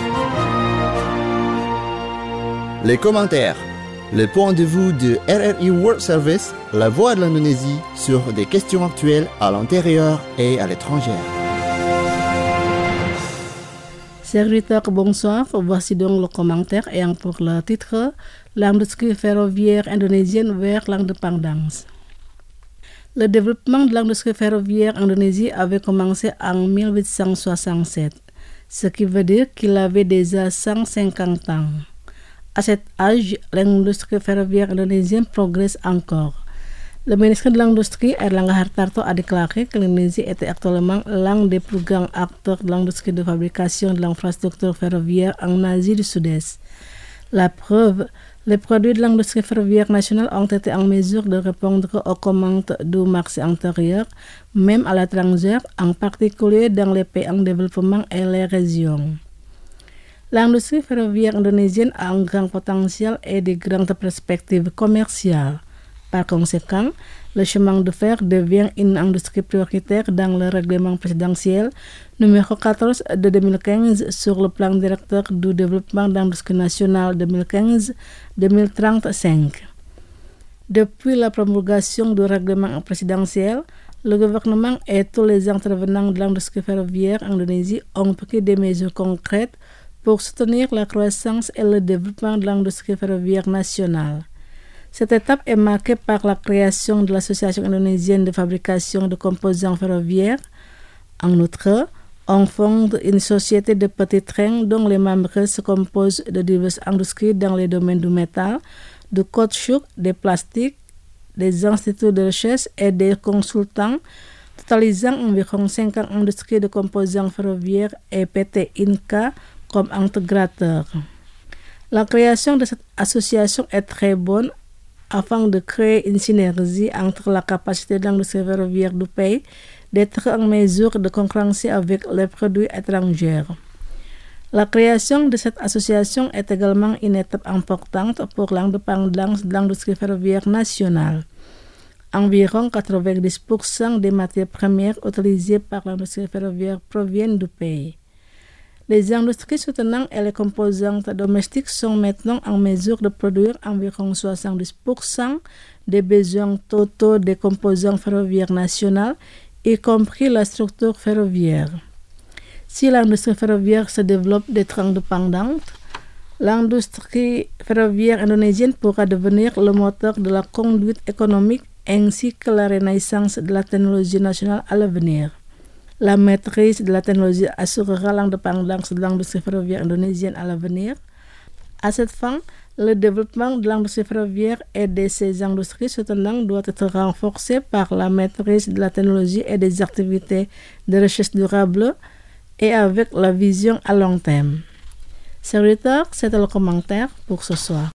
Les commentaires. Le point de vue de RRI World Service, la voix de l'Indonésie sur des questions actuelles à l'intérieur et à l'étranger. Serviteur, bonsoir. Voici donc le commentaire ayant pour le titre l'industrie ferroviaire indonésienne vers l'indépendance. Le développement de l'industrie ferroviaire indonésie avait commencé en 1867, ce qui veut dire qu'il avait déjà 150 ans. À cet âge, l'industrie ferroviaire indonésienne progresse encore. Le ministre de l'Industrie, Airlangga Hartarto, a déclaré que l'Indonésie était actuellement l'un des plus grands acteurs de l'industrie de fabrication de l'infrastructure ferroviaire en Asie du Sud-Est. La preuve, les produits de l'industrie ferroviaire nationale ont été en mesure de répondre aux commandes du marché intérieur, même à l'étranger, en particulier dans les pays en développement et les régions. L'industrie ferroviaire indonésienne a un grand potentiel et de grandes perspectives commerciales. Par conséquent, le chemin de fer devient une industrie prioritaire dans le règlement présidentiel numéro 14 de 2015 sur le plan directeur du développement d'industrie nationale 2015-2035. Depuis la promulgation du règlement présidentiel, le gouvernement et tous les intervenants de l'industrie ferroviaire en Indonésie ont pris des mesures concrètes pour soutenir la croissance et le développement de l'industrie ferroviaire nationale. Cette étape est marquée par la création de l'Association indonésienne de fabrication de composants ferroviaires. En outre, on fonde une société de petits trains dont les membres se composent de diverses industries dans les domaines du métal, du caoutchouc, des plastiques, des instituts de recherche et des consultants, totalisant environ 50 industries de composants ferroviaires et PT Inca comme intégrateur. La création de cette association est très bonne afin de créer une synergie entre la capacité de l'industrie ferroviaire du pays d'être en mesure de concurrencer avec les produits étrangers. La création de cette association est également une étape importante pour l'indépendance de l'industrie ferroviaire nationale. Environ 90% des matières premières utilisées par l'industrie ferroviaire proviennent du pays. Les industries soutenant et les composantes domestiques sont maintenant en mesure de produire environ 70% des besoins totaux des composants ferroviaires nationaux, y compris la structure ferroviaire. Si l'industrie ferroviaire se développe d'être indépendante, l'industrie ferroviaire indonésienne pourra devenir le moteur de la conduite économique ainsi que la renaissance de la technologie nationale à l'avenir. La maîtrise de la technologie assurera l'indépendance de l'industrie ferroviaire indonésienne à l'avenir. À cette fin, le développement de l'industrie ferroviaire et de ces industries soutenantes doit être renforcé par la maîtrise de la technologie et des activités de recherche durable et avec la vision à long terme. Serviteur, c'était le commentaire pour ce soir.